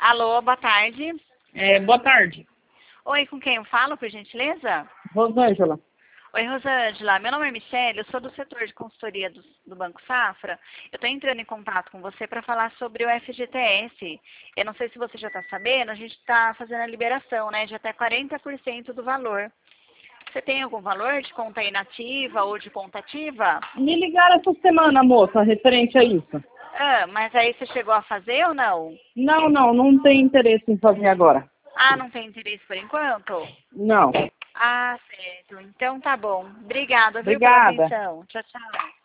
Alô, boa tarde. Boa tarde. Oi, com quem eu falo, por gentileza? Rosângela. Oi, Rosângela. Meu nome é Michele, eu sou do setor de consultoria do Banco Safra. Eu estou entrando em contato com você para falar sobre o FGTS. Eu não sei se você já está sabendo, a gente está fazendo a liberação, né, de até 40% do valor. Você tem algum valor de conta inativa ou de conta ativa? Me ligaram essa semana, moça, referente a isso. Ah, mas aí você chegou a fazer ou não? Não tem interesse em fazer agora. Ah, não tem interesse por enquanto? Não. Ah, certo. Então tá bom. Obrigada, viu, pela Obrigada. atenção. Tchau, tchau.